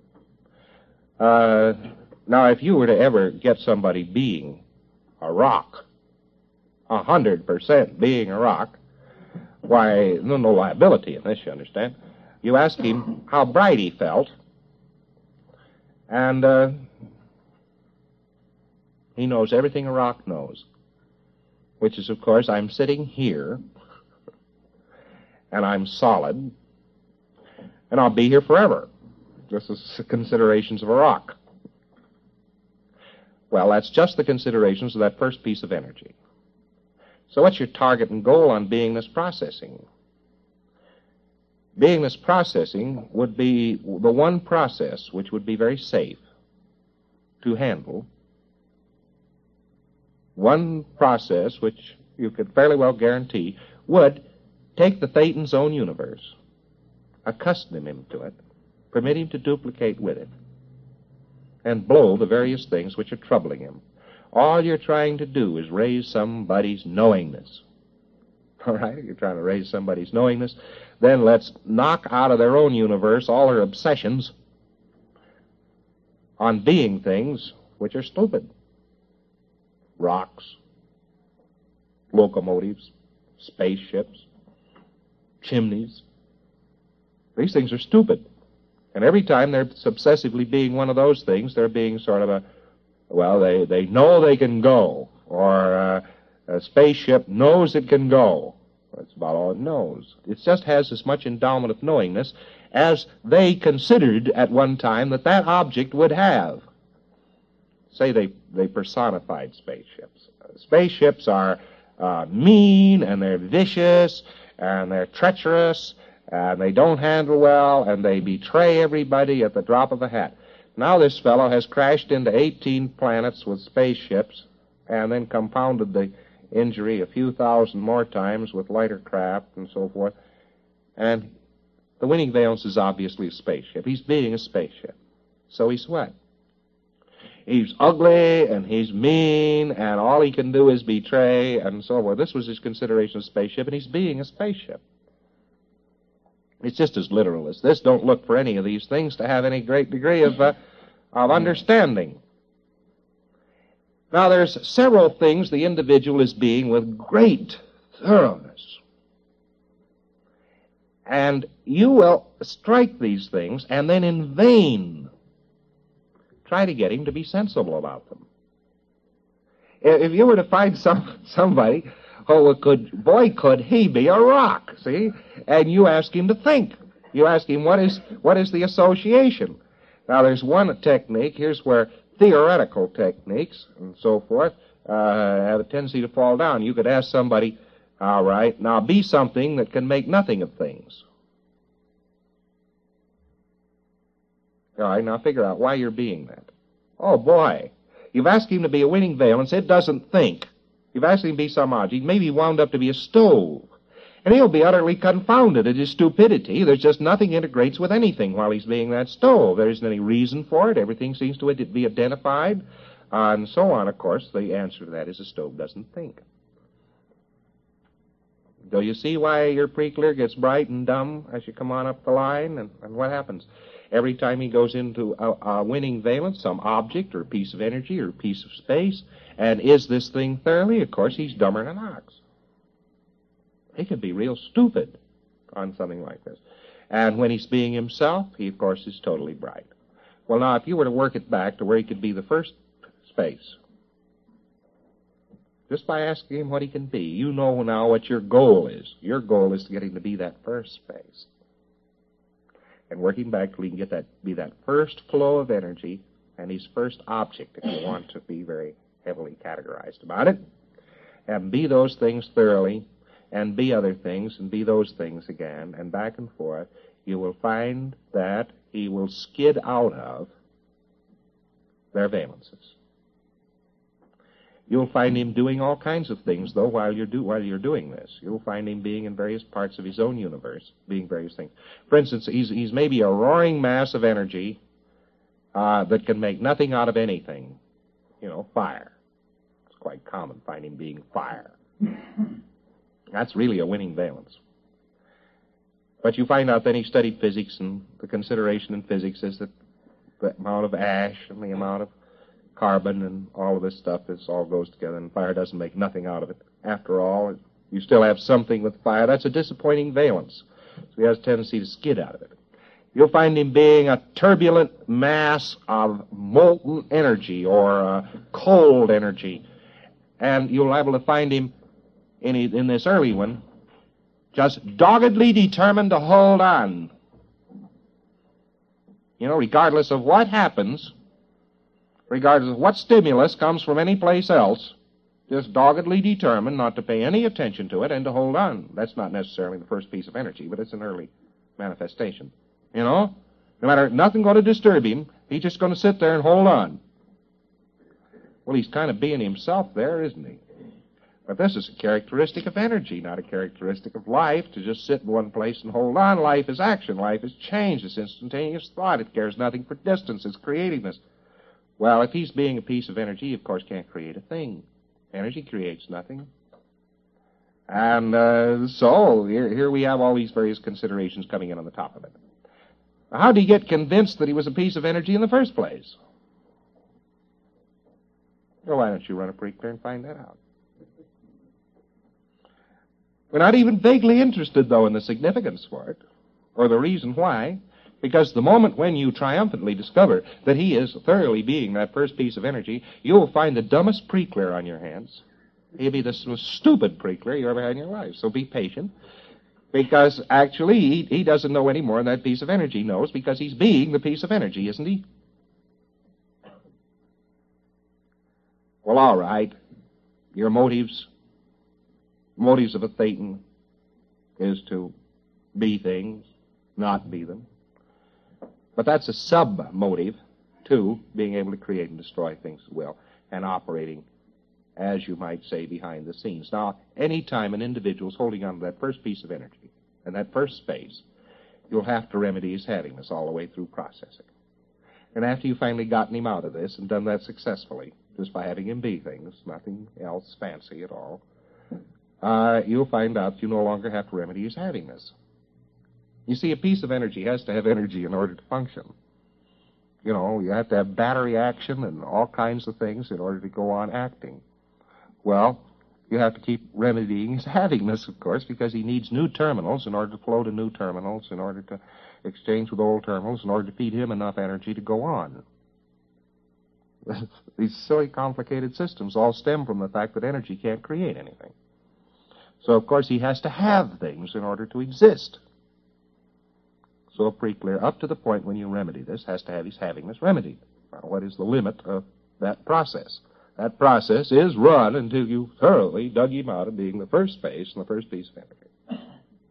Uh, now, if you were to ever get somebody being a rock, a hundred percent being a rock, why, no, no liability in this, you understand. You ask him how bright he felt, and uh, he knows everything a rock knows, which is, of course, I'm sitting here, and I'm solid, and I'll be here forever. This is the considerations of a rock. Well, that's just the considerations of that first piece of energy. So what's your target and goal on beingness processing? Beingness processing would be the one process which would be very safe to handle. One process which you could fairly well guarantee would take the Thetan's own universe, accustom him to it, permit him to duplicate with it, and blow the various things which are troubling him. All you're trying to do is raise somebody's knowingness. All right? If you're trying to raise somebody's knowingness, then let's knock out of their own universe all their obsessions on being things which are stupid. Rocks, locomotives, spaceships, chimneys. These things are stupid. And every time they're obsessively being one of those things, they're being sort of a, well, they, they know they can go, or uh, a spaceship knows it can go. That's about all it knows. It just has as much endowment of knowingness as they considered at one time that that object would have. Say they, they personified spaceships. Uh, spaceships are uh, mean, and they're vicious, and they're treacherous, and they don't handle well, and they betray everybody at the drop of a hat. Now this fellow has crashed into eighteen planets with spaceships, and then compounded the injury a few thousand more times with lighter craft and so forth. And the winning valence is obviously a spaceship. He's being a spaceship. So he's what? He's ugly, and he's mean, and all he can do is betray, and so forth. This was his consideration of spaceship, and he's being a spaceship. It's just as literal as this. Don't look for any of these things to have any great degree of, uh, of understanding. Now, there's several things the individual is being with great thoroughness. And you will strike these things, and then in vain try to get him to be sensible about them. If you were to find some somebody, oh, could, boy, could he be a rock, see? And you ask him to think. You ask him, what is, what is the association? Now, there's one technique. Here's where theoretical techniques and so forth uh, have a tendency to fall down. You could ask somebody, all right, now be something that can make nothing of things. All right, now figure out why you're being that. Oh, boy. You've asked him to be a winning valence. It doesn't think. You've asked him to be some object. Maybe he wound up to be a stove. And he'll be utterly confounded at his stupidity. There's just nothing integrates with anything while he's being that stove. There isn't any reason for it. Everything seems to be identified, uh, and so on. Of course, the answer to that is a stove doesn't think. Do you see why your pre-clear gets bright and dumb as you come on up the line? And, and what happens? Every time he goes into a, a winning valence, some object or a piece of energy or a piece of space, and is this thing thoroughly? Of course, he's dumber than an ox. He can be real stupid on something like this. And when he's being himself, he, of course, is totally bright. Well, now, if you were to work it back to where he could be the first space, just by asking him what he can be, you know now what your goal is. Your goal is to get him to be that first space. And working back till he can get that, be that first flow of energy and his first object, if you want to be very heavily categorized about it, and be those things thoroughly, and be other things, and be those things again, and back and forth, you will find that he will skid out of their valences. You'll find him doing all kinds of things, though, while you're, do, while you're doing this. You'll find him being in various parts of his own universe, being various things. For instance, he's, he's maybe a roaring mass of energy uh, that can make nothing out of anything. You know, fire. It's quite common, find him being fire. That's really a winning valence. But you find out then he studied physics, and the consideration in physics is that the amount of ash and the amount of carbon and all of this stuff, this all goes together, and fire doesn't make nothing out of it. After all, you still have something with fire. That's a disappointing valence. So he has a tendency to skid out of it. You'll find him being a turbulent mass of molten energy or uh, cold energy. And you'll be able to find him in, in this early one just doggedly determined to hold on. You know, regardless of what happens, regardless of what stimulus comes from any place else, Just doggedly determined not to pay any attention to it and to hold on. That's not necessarily the first piece of energy, but it's an early manifestation. You know? No matter, nothing going to disturb him. He's just going to sit there and hold on. Well, he's kind of being himself there, isn't he? But this is a characteristic of energy, not a characteristic of life, to just sit in one place and hold on. Life is action. Life is change. It's instantaneous thought. It cares nothing for distance. It's creativeness. Well, if he's being a piece of energy, he, of course, can't create a thing. Energy creates nothing. And uh, so here, here we have all these various considerations coming in on the top of it. How did he get convinced that he was a piece of energy in the first place? Well, why don't you run a pre-clear and find that out? We're not even vaguely interested, though, in the significance for it, or the reason why, because the moment when you triumphantly discover that he is thoroughly being that first piece of energy, you'll find the dumbest pre-clear on your hands. He'll be the most stupid pre-clear you ever had in your life, so be patient, because actually he, he doesn't know any more than that piece of energy knows, because he's being the piece of energy, isn't he? Well, all right. Your motives, motives of a Thetan is to be things, not be them. But that's a sub-motive to being able to create and destroy things as well, and operating, as you might say, behind the scenes. Now, any time an individual is holding on to that first piece of energy, and that first space, you'll have to remedy his havingness all the way through processing. And after you've finally gotten him out of this and done that successfully, just by having him be things, nothing else fancy at all, uh, you'll find out you no longer have to remedy his havingness. You see, a piece of energy has to have energy in order to function. You know, you have to have battery action and all kinds of things in order to go on acting. Well, you have to keep remedying his havingness, of course, because he needs new terminals in order to flow to new terminals, in order to exchange with old terminals, in order to feed him enough energy to go on. These silly, complicated systems all stem from the fact that energy can't create anything. So, of course, he has to have things in order to exist. So a pre-clear, up to the point when you remedy this, has to have his havingness remedied. Now, what is the limit of that process? That process is run until you thoroughly dug him out of being the first space and the first piece of energy.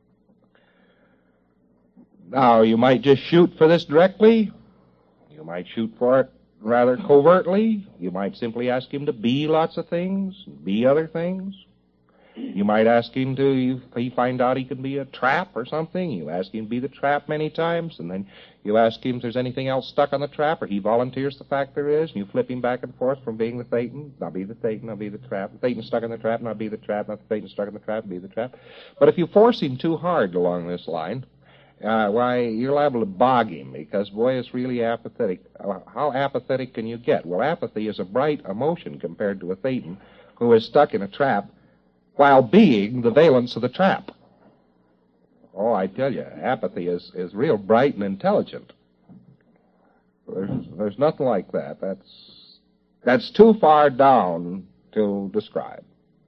Now, you might just shoot for this directly. You might shoot for it rather covertly. You might simply ask him to be lots of things, be other things. You might ask him to, if he find out he can be a trap or something, you ask him to be the trap many times, and then you ask him if there's anything else stuck on the trap, or he volunteers the fact there is, and you flip him back and forth from being the Thetan, now be the Thetan, now be the trap. The Thetan stuck in the trap, now be the trap, now the Thetan stuck in the trap, be the trap. But if you force him too hard along this line, uh, why, you're liable to bog him, because, boy, it's really apathetic. Uh, how apathetic can you get? Well, apathy is a bright emotion compared to a Thetan who is stuck in a trap while being the valence of the trap. Oh, I tell you, apathy is, is real bright and intelligent. There's, there's nothing like that. That's, that's too far down to describe.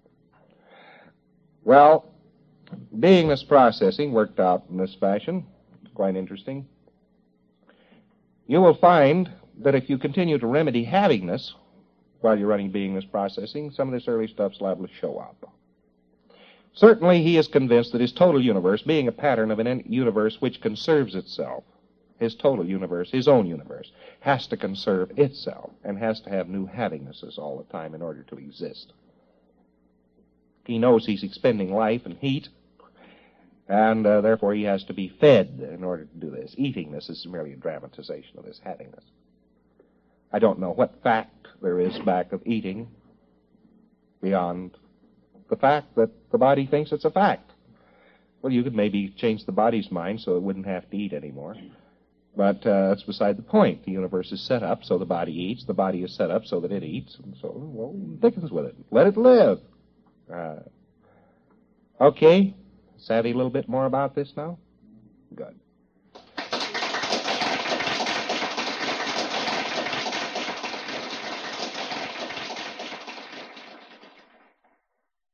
Well, beingness processing worked out in this fashion. It's quite interesting. You will find that if you continue to remedy havingness while you're running beingness processing, some of this early stuff's liable to show up. Certainly, he is convinced that his total universe, being a pattern of an universe which conserves itself, his total universe, his own universe, has to conserve itself and has to have new havingnesses all the time in order to exist. He knows he's expending life and heat, and uh, therefore he has to be fed in order to do this. Eatingness is merely a dramatization of this havingness. I don't know what fact there is back of eating beyond the fact that the body thinks it's a fact. Well, you could maybe change the body's mind so it wouldn't have to eat anymore. But uh, that's beside the point. The universe is set up so the body eats. The body is set up so that it eats. And so, well, dickens with it. Let it live. Uh, okay. Savvy a little bit more about this now? Good.